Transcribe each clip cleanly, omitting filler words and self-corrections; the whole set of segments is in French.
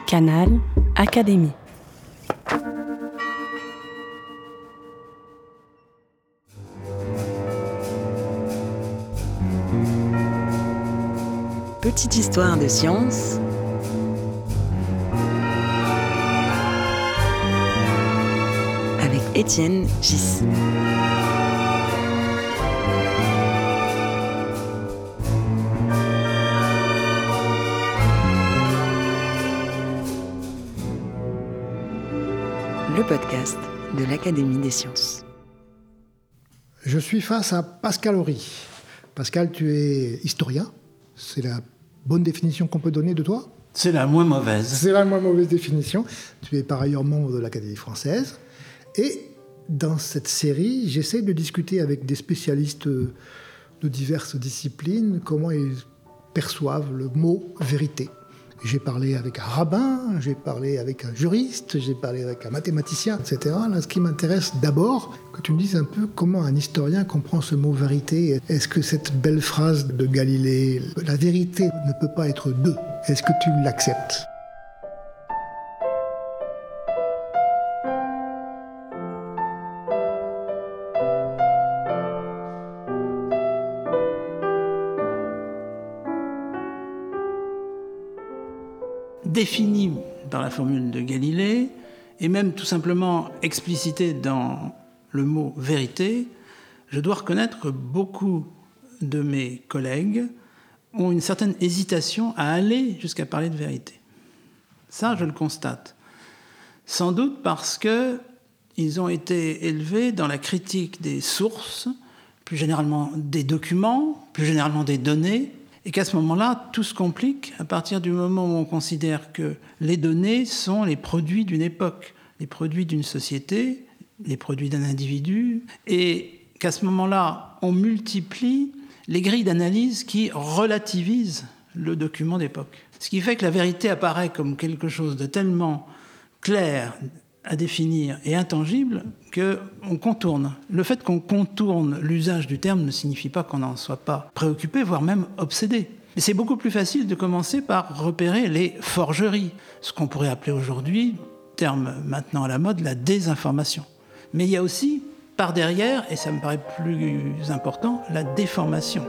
Canal Académie. Petite histoire de science avec Étienne Gis. Le podcast de l'Académie des sciences. Je suis face à Pascal Horry. Pascal, tu es historien. C'est la bonne définition qu'on peut donner de toi ? C'est la moins mauvaise. C'est la moins mauvaise définition. Tu es par ailleurs membre de l'Académie française. Et dans cette série, j'essaie de discuter avec des spécialistes de diverses disciplines, comment ils perçoivent le mot vérité. J'ai parlé avec un rabbin, j'ai parlé avec un juriste, j'ai parlé avec un mathématicien, etc. Là, ce qui m'intéresse d'abord, que tu me dises un peu comment un historien comprend ce mot vérité. Est-ce que cette belle phrase de Galilée, la vérité ne peut pas être deux, est-ce que tu l'acceptes ? Défini par la formule de Galilée, et même tout simplement explicité dans le mot vérité, je dois reconnaître que beaucoup de mes collègues ont une certaine hésitation à aller jusqu'à parler de vérité. Ça, je le constate. Sans doute parce qu'ils ont été élevés dans la critique des sources, plus généralement des documents, plus généralement des données, et qu'à ce moment-là, tout se complique à partir du moment où on considère que les données sont les produits d'une époque, les produits d'une société, les produits d'un individu, et qu'à ce moment-là, on multiplie les grilles d'analyse qui relativisent le document d'époque. Ce qui fait que la vérité apparaît comme quelque chose de tellement clair à définir et intangible qu'on contourne. Le fait qu'on contourne l'usage du terme ne signifie pas qu'on n'en soit pas préoccupé, voire même obsédé. Mais c'est beaucoup plus facile de commencer par repérer les forgeries, ce qu'on pourrait appeler aujourd'hui, terme maintenant à la mode, la désinformation. Mais il y a aussi, par derrière, et ça me paraît plus important, la déformation.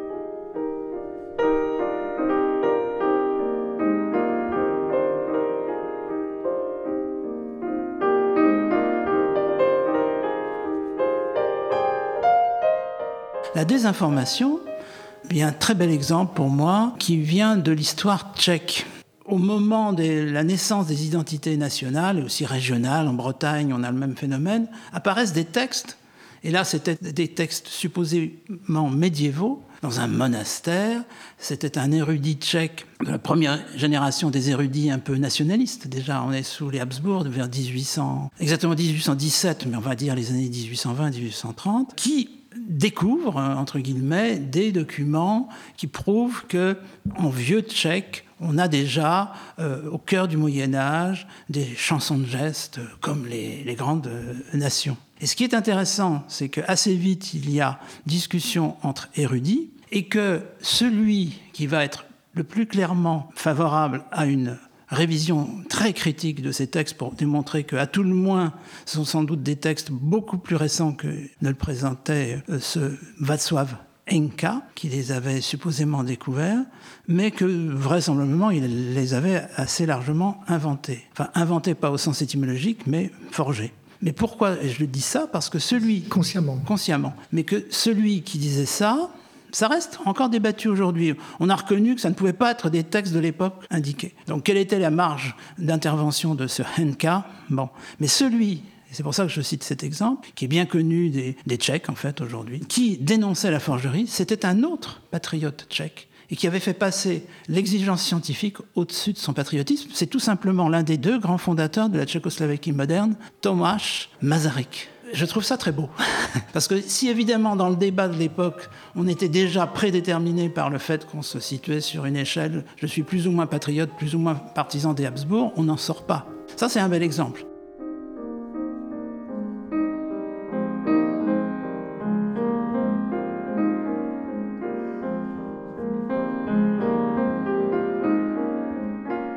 La désinformation, il y a un très bel exemple pour moi qui vient de l'histoire tchèque. Au moment de la naissance des identités nationales et aussi régionales, en Bretagne, on a le même phénomène, apparaissent des textes, et là c'était des textes supposément médiévaux, dans un monastère. C'était un érudit tchèque de la première génération des érudits un peu nationalistes. Déjà, on est sous les Habsbourg, vers 1800, exactement 1817, mais on va dire les années 1820-1830, qui découvre, entre guillemets, des documents qui prouvent qu'en vieux tchèque, on a déjà, au cœur du Moyen-Âge, des chansons de gestes comme les grandes nations. Et ce qui est intéressant, c'est qu'assez vite, il y a discussion entre érudits et que celui qui va être le plus clairement favorable à une révision très critique de ces textes pour démontrer qu'à tout le moins, ce sont sans doute des textes beaucoup plus récents que ne le présentait ce Václav Enka, qui les avait supposément découverts, mais que vraisemblablement il les avait assez largement inventés. Enfin, inventés pas au sens étymologique, mais forgés. Mais pourquoi je dis ça ? Parce que celui... Consciemment. Mais que celui qui disait ça... Ça reste encore débattu aujourd'hui. On a reconnu que ça ne pouvait pas être des textes de l'époque indiqués. Donc, quelle était la marge d'intervention de ce Henka ? Bon, mais celui, et c'est pour ça que je cite cet exemple, qui est bien connu des Tchèques, en fait, aujourd'hui, qui dénonçait la forgerie, c'était un autre patriote tchèque, et qui avait fait passer l'exigence scientifique au-dessus de son patriotisme. C'est tout simplement l'un des deux grands fondateurs de la Tchécoslovaquie moderne, Tomáš Masaryk. Je trouve ça très beau. Parce que si évidemment dans le débat de l'époque, on était déjà prédéterminé par le fait qu'on se situait sur une échelle, je suis plus ou moins patriote, plus ou moins partisan des Habsbourg, on n'en sort pas. Ça, c'est un bel exemple.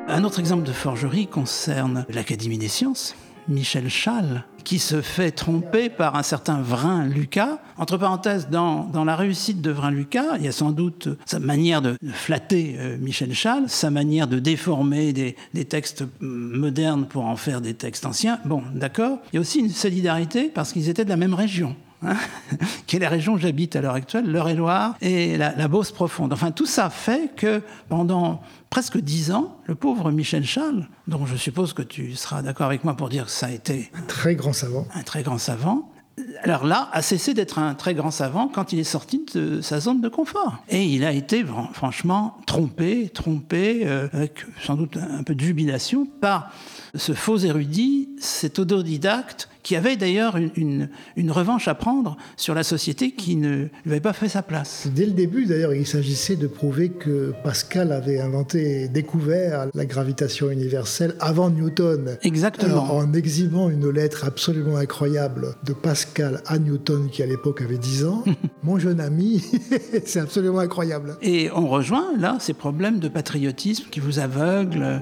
Un autre exemple de forgerie concerne l'Académie des sciences. Michel Chasles, qui se fait tromper par un certain Vrain-Lucas. Entre parenthèses, dans la réussite de Vrain-Lucas, il y a sans doute sa manière de flatter Michel Chasles, sa manière de déformer des textes modernes pour en faire des textes anciens. Bon, d'accord. Il y a aussi une solidarité parce qu'ils étaient de la même région. Qui est la région où j'habite à l'heure actuelle, l'Eure-et-Loire et la Beauce profonde. Enfin, tout ça fait que pendant presque 10 ans, le pauvre Michel Chasles, dont je suppose que tu seras d'accord avec moi pour dire que ça a été un très grand savant, alors là, a cessé d'être un très grand savant quand il est sorti de sa zone de confort. Et il a été franchement trompé, avec sans doute un peu de jubilation, par ce faux érudit, cet autodidacte, qui avait d'ailleurs une revanche à prendre sur la société qui ne lui avait pas fait sa place. Dès le début, d'ailleurs, il s'agissait de prouver que Pascal avait découvert la gravitation universelle avant Newton. Exactement. Alors, en exhibant une lettre absolument incroyable de Pascal à Newton, qui à l'époque avait 10 ans, mon jeune ami, c'est absolument incroyable. Et on rejoint là ces problèmes de patriotisme qui vous aveuglent.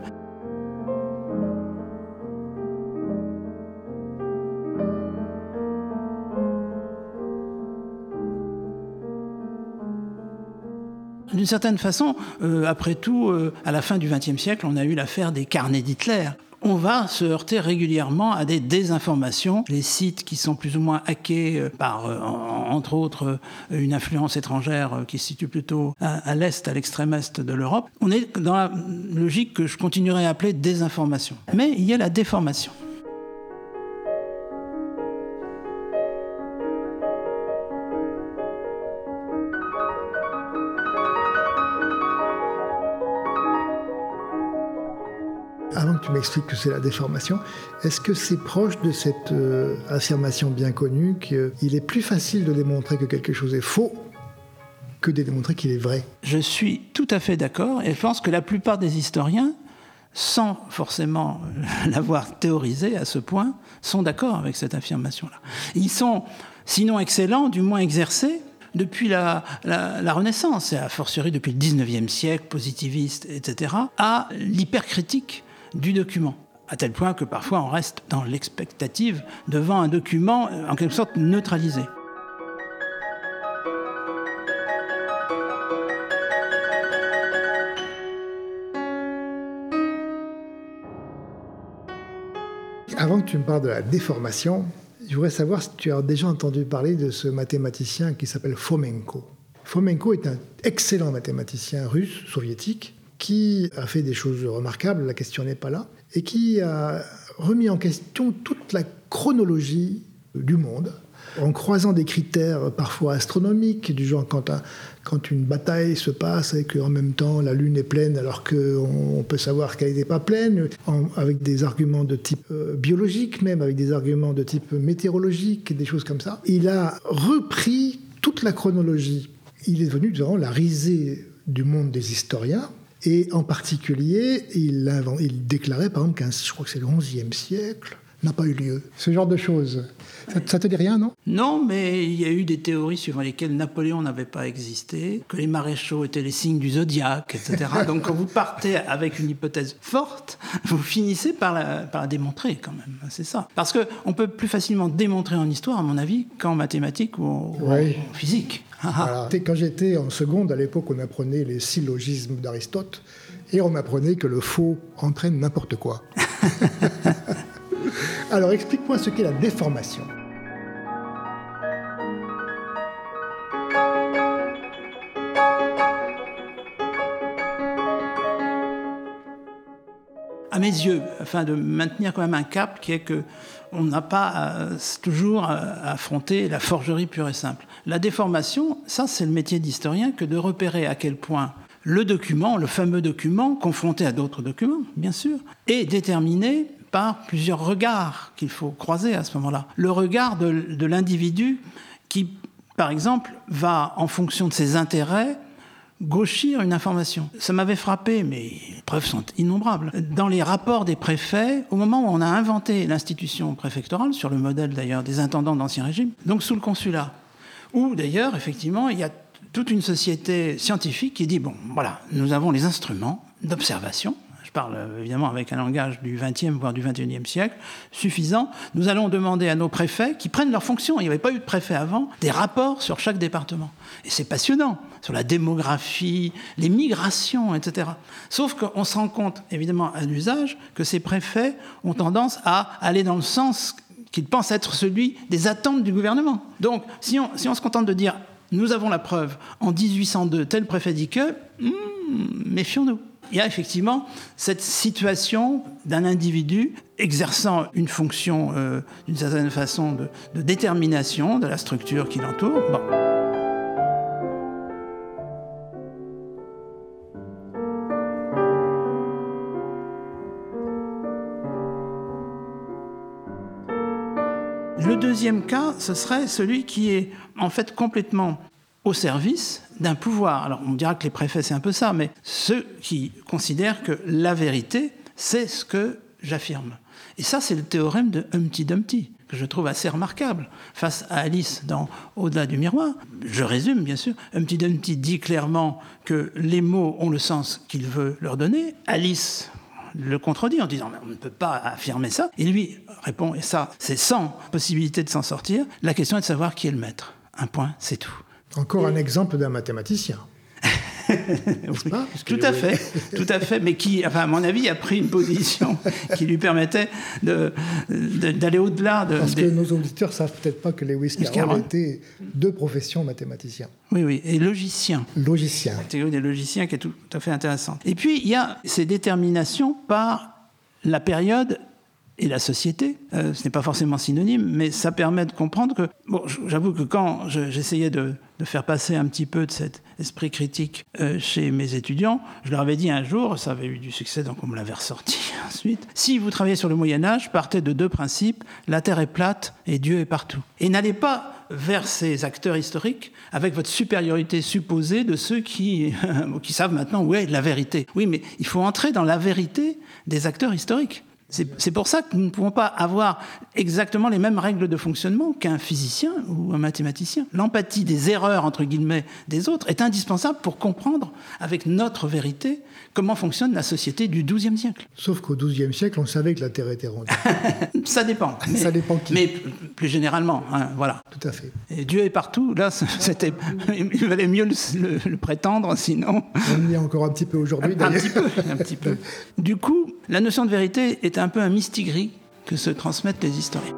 D'une certaine façon, après tout, à la fin du XXe siècle, on a eu l'affaire des carnets d'Hitler. On va se heurter régulièrement à des désinformations, les sites qui sont plus ou moins hackés par, entre autres, une influence étrangère qui se situe plutôt à l'est, à l'extrême est de l'Europe. On est dans la logique que je continuerai à appeler désinformation. Mais il y a la déformation. Avant que tu m'expliques que c'est la déformation, est-ce que c'est proche de cette affirmation bien connue qu'il est plus facile de démontrer que quelque chose est faux que de démontrer qu'il est vrai ? Je suis tout à fait d'accord et je pense que la plupart des historiens, sans forcément l'avoir théorisé à ce point, sont d'accord avec cette affirmation-là. Ils sont, sinon excellents, du moins exercés depuis la Renaissance, et a fortiori depuis le XIXe siècle, positiviste, etc., à l'hypercritique du document, à tel point que parfois on reste dans l'expectative devant un document en quelque sorte neutralisé. Avant que tu me parles de la déformation, je voudrais savoir si tu as déjà entendu parler de ce mathématicien qui s'appelle Fomenko. Fomenko est un excellent mathématicien russe, soviétique, qui a fait des choses remarquables, la question n'est pas là, et qui a remis en question toute la chronologie du monde, en croisant des critères parfois astronomiques, du genre quand une bataille se passe et qu'en même temps la Lune est pleine alors qu'on peut savoir qu'elle n'était pas pleine, avec des arguments de type biologique même, avec des arguments de type météorologique, des choses comme ça. Il a repris toute la chronologie. Il est devenu durant la risée du monde des historiens. Et en particulier, il déclarait par exemple je crois que c'est le XIe siècle, n'a pas eu lieu. Ce genre de choses. Ça te dit rien, non ? Non, mais il y a eu des théories suivant lesquelles Napoléon n'avait pas existé, que les maréchaux étaient les signes du zodiaque, etc. Donc quand vous partez avec une hypothèse forte, vous finissez par la démontrer quand même. C'est ça. Parce qu'on peut plus facilement démontrer en histoire, à mon avis, qu'en mathématiques ou en physique. Voilà. Quand j'étais en seconde, à l'époque, on apprenait les syllogismes d'Aristote et on apprenait que le faux entraîne n'importe quoi. Alors, explique-moi ce qu'est la déformation. À mes yeux, afin de maintenir quand même un cap qui est qu'on n'a pas toujours à affronter la forgerie pure et simple. La déformation, ça c'est le métier d'historien que de repérer à quel point le document, le fameux document, confronté à d'autres documents, bien sûr, est déterminé par plusieurs regards qu'il faut croiser à ce moment-là. Le regard de l'individu qui, par exemple, va, en fonction de ses intérêts, gauchir une information. Ça m'avait frappé, mais les preuves sont innombrables. Dans les rapports des préfets, au moment où on a inventé l'institution préfectorale, sur le modèle d'ailleurs des intendants d'Ancien Régime, donc sous le consulat, où d'ailleurs, effectivement, il y a toute une société scientifique qui dit, bon, voilà, nous avons les instruments d'observation, je parle évidemment avec un langage du XXe voire du XXIe siècle, suffisant. Nous allons demander à nos préfets qui prennent leurs fonctions, il n'y avait pas eu de préfet avant, des rapports sur chaque département. Et c'est passionnant, sur la démographie, les migrations, etc. Sauf qu'on se rend compte, évidemment, à l'usage, que ces préfets ont tendance à aller dans le sens qu'ils pensent être celui des attentes du gouvernement. Donc, si on se contente de dire « nous avons la preuve, en 1802, tel préfet dit que… méfions-nous ». Il y a effectivement cette situation d'un individu exerçant une fonction, d'une certaine façon, de détermination de la structure qui l'entoure. Bon. Le deuxième cas, ce serait celui qui est en fait complètement au service d'un pouvoir. Alors on dira que les préfets, c'est un peu ça, mais ceux qui considèrent que la vérité, c'est ce que j'affirme. Et ça, c'est le théorème de Humpty Dumpty, que je trouve assez remarquable face à Alice dans Au-delà du miroir. Je résume, bien sûr. Humpty Dumpty dit clairement que les mots ont le sens qu'il veut leur donner. Alice le contredit en disant « on ne peut pas affirmer ça ». Et lui répond, et ça, c'est sans possibilité de s'en sortir, la question est de savoir qui est le maître. Un point, c'est tout. Encore un exemple d'un mathématicien. Oui, tout à fait, mais qui, enfin, à mon avis, a pris une position qui lui permettait d'aller au-delà de... Parce que nos auditeurs ne savent peut-être pas que Lewis Carroll était de profession mathématicien. Oui, et logicien. Logicien. La théorie des logiciens qui est tout à fait intéressante. Et puis, il y a ces déterminations par la période et la société. Ce n'est pas forcément synonyme, mais ça permet de comprendre que... Bon, j'avoue que quand j'essayais de faire passer un petit peu de cet esprit critique chez mes étudiants, je leur avais dit un jour, ça avait eu du succès, donc on me l'avait ressorti ensuite, si vous travaillez sur le Moyen-Âge, partez de deux principes, la Terre est plate et Dieu est partout. Et n'allez pas vers ces acteurs historiques avec votre supériorité supposée de ceux qui savent maintenant où est la vérité. Oui, mais il faut entrer dans la vérité des acteurs historiques. C'est pour ça que nous ne pouvons pas avoir exactement les mêmes règles de fonctionnement qu'un physicien ou un mathématicien. L'empathie des erreurs, entre guillemets, des autres est indispensable pour comprendre, avec notre vérité, comment fonctionne la société du XIIe siècle. Sauf qu'au XIIe siècle, on savait que la Terre était ronde. Ça dépend. Ça dépend qui. Mais plus généralement, hein, voilà. Tout à fait. Et Dieu est partout, là, il valait mieux le prétendre, sinon... On y est encore un petit peu aujourd'hui, d'ailleurs. Un petit peu. Du coup, la notion de vérité est un peu un mistigris que se transmettent les historiens.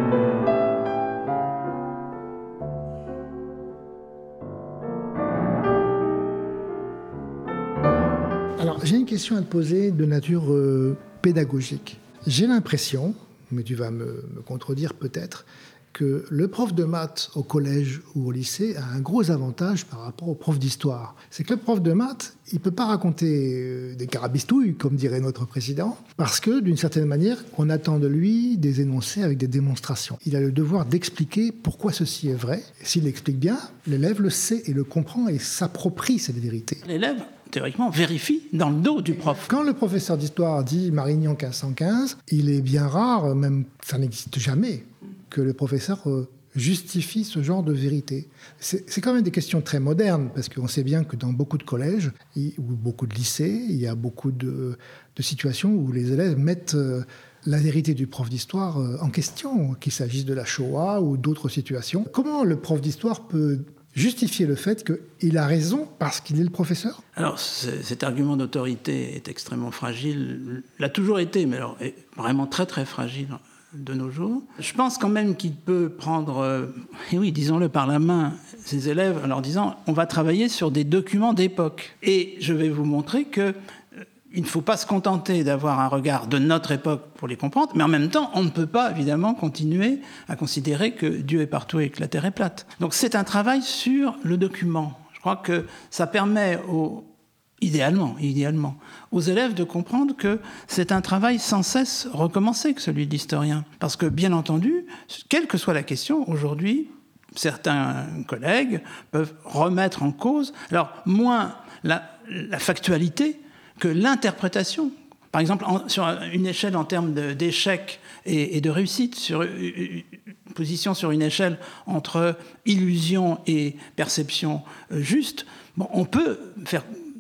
Alors, j'ai une question à te poser de nature pédagogique. J'ai l'impression, mais tu vas me contredire peut-être, que le prof de maths au collège ou au lycée a un gros avantage par rapport au prof d'histoire. C'est que le prof de maths, il ne peut pas raconter des carabistouilles, comme dirait notre président, parce que, d'une certaine manière, on attend de lui des énoncés avec des démonstrations. Il a le devoir d'expliquer pourquoi ceci est vrai. Et s'il l'explique bien, l'élève le sait et le comprend et s'approprie cette vérité. L'élève, théoriquement, vérifie dans le dos du prof. Quand le professeur d'histoire dit Marignan 1515, il est bien rare, même ça n'existe jamais, que le professeur justifie ce genre de vérité. C'est quand même des questions très modernes, parce qu'on sait bien que dans beaucoup de collèges ou beaucoup de lycées, il y a beaucoup de situations où les élèves mettent la vérité du prof d'histoire en question, qu'il s'agisse de la Shoah ou d'autres situations. Comment le prof d'histoire peut justifier le fait qu'il a raison parce qu'il est le professeur ? Alors, cet argument d'autorité est extrêmement fragile, l'a toujours été, mais alors est vraiment très très fragile de nos jours. Je pense quand même qu'il peut prendre, disons-le, par la main ses élèves en leur disant « on va travailler sur des documents d'époque ». Et je vais vous montrer que il ne faut pas se contenter d'avoir un regard de notre époque pour les comprendre, mais en même temps, on ne peut pas, évidemment, continuer à considérer que Dieu est partout et que la Terre est plate. Donc c'est un travail sur le document. Je crois que ça permet idéalement, aux élèves de comprendre que c'est un travail sans cesse recommencé que celui de l'historien. Parce que, bien entendu, quelle que soit la question, aujourd'hui, certains collègues peuvent remettre en cause, alors moins la factualité que l'interprétation. Par exemple, sur une échelle en termes d'échec et de réussite, sur une position sur une échelle entre illusion et perception juste, on peut faire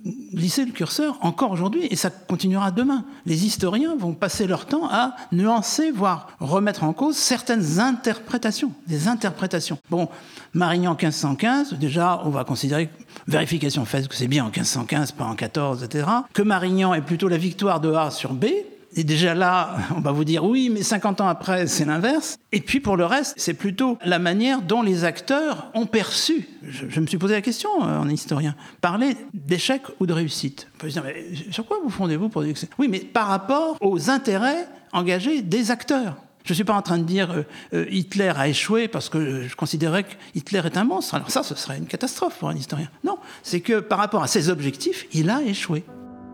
glisser le curseur encore aujourd'hui, et ça continuera demain. Les historiens vont passer leur temps à nuancer, voire remettre en cause certaines interprétations, des interprétations. Bon, Marignan 1515, déjà, on va considérer, vérification faite, que c'est bien en 1515, pas en 14, etc. Que Marignan est plutôt la victoire de A sur B. Et déjà là, on va vous dire oui, mais 50 ans après, c'est l'inverse. Et puis pour le reste, c'est plutôt la manière dont les acteurs ont perçu. Je me suis posé la question en historien. Parler d'échec ou de réussite. On peut se dire, mais sur quoi vous fondez-vous pour dire que c'est... Oui, mais par rapport aux intérêts engagés des acteurs. Je ne suis pas en train de dire Hitler a échoué parce que je considérais que Hitler est un monstre. Alors ça, ce serait une catastrophe pour un historien. Non, c'est que par rapport à ses objectifs, il a échoué.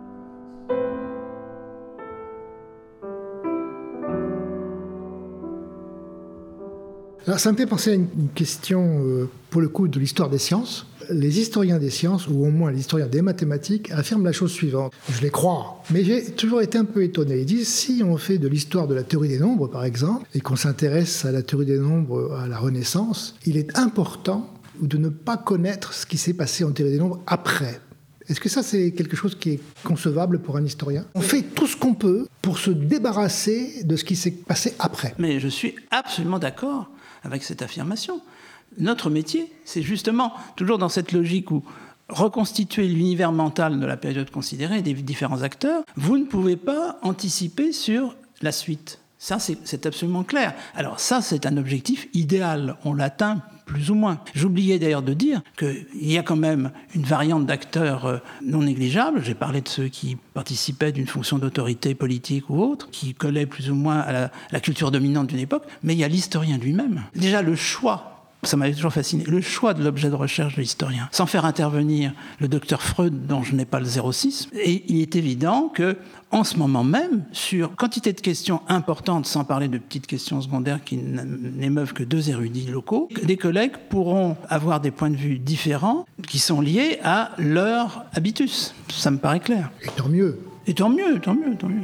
Alors, ça me fait penser à une question, pour le coup, de l'histoire des sciences. Les historiens des sciences, ou au moins les historiens des mathématiques, affirment la chose suivante. Je les crois, mais j'ai toujours été un peu étonné. Ils disent, si on fait de l'histoire de la théorie des nombres, par exemple, et qu'on s'intéresse à la théorie des nombres à la Renaissance, il est important de ne pas connaître ce qui s'est passé en théorie des nombres après. Est-ce que ça, c'est quelque chose qui est concevable pour un historien ? On fait tout ce qu'on peut pour se débarrasser de ce qui s'est passé après. Mais je suis absolument d'accord avec cette affirmation. Notre métier, c'est justement, toujours dans cette logique où reconstituer l'univers mental de la période considérée, des différents acteurs, vous ne pouvez pas anticiper sur la suite. Ça, c'est absolument clair. Alors ça, c'est un objectif idéal. On l'atteint plus ou moins. J'oubliais d'ailleurs de dire qu'il y a quand même une variante d'acteurs non négligeable. J'ai parlé de ceux qui participaient d'une fonction d'autorité politique ou autre, qui collaient plus ou moins à la culture dominante d'une époque, mais il y a l'historien lui-même. Déjà, le choix, ça m'avait toujours fasciné, le choix de l'objet de recherche de l'historien, sans faire intervenir le docteur Freud, dont je n'ai pas le 06. Et il est évident que, en ce moment même, sur quantité de questions importantes, sans parler de petites questions secondaires qui n'émeuvent que 2 érudits locaux, des collègues pourront avoir des points de vue différents qui sont liés à leur habitus. Ça me paraît clair. Et tant mieux. Et tant mieux, tant mieux, tant mieux.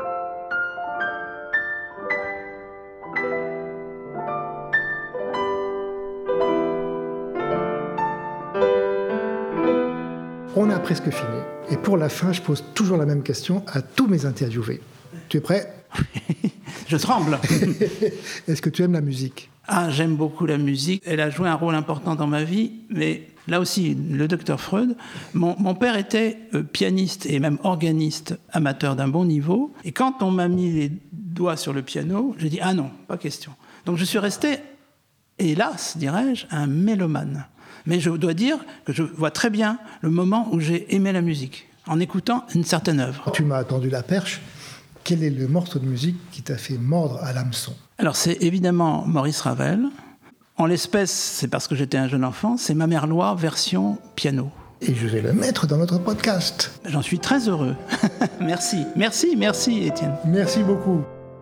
On a presque fini. Et pour la fin, je pose toujours la même question à tous mes interviewés. Tu es prêt ? Je tremble. Est-ce que tu aimes la musique ? Ah, j'aime beaucoup la musique. Elle a joué un rôle important dans ma vie. Mais là aussi, le docteur Freud, mon père était pianiste et même organiste amateur d'un bon niveau. Et quand on m'a mis les doigts sur le piano, j'ai dit « Ah non, pas question ». Donc je suis resté, hélas, dirais-je, un mélomane. Mais je dois dire que je vois très bien le moment où j'ai aimé la musique, en écoutant une certaine œuvre. Tu m'as tendu la perche. Quel est le morceau de musique qui t'a fait mordre à l'hameçon ? Alors, c'est évidemment Maurice Ravel. En l'espèce, c'est parce que j'étais un jeune enfant, c'est Ma Mère Loi version piano. Et je vais le mettre dans notre podcast. J'en suis très heureux. Merci, Étienne. Merci beaucoup.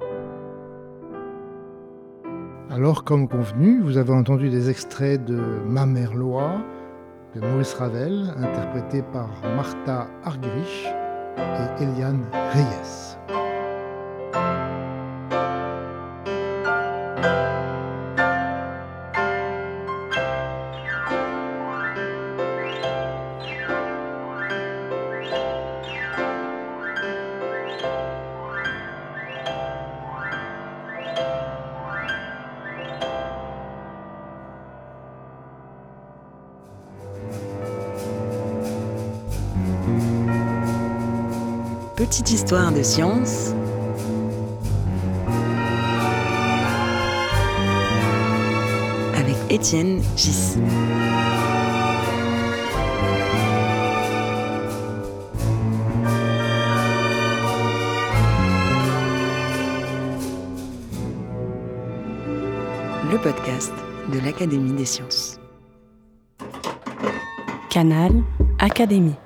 Alors, comme convenu, vous avez entendu des extraits de Ma Mère Loi, de Maurice Ravel, interprété par Martha Argerich et Eliane Reyes. Petite histoire de science avec Étienne Gissy. Le podcast de l'Académie des sciences. Canal Académie.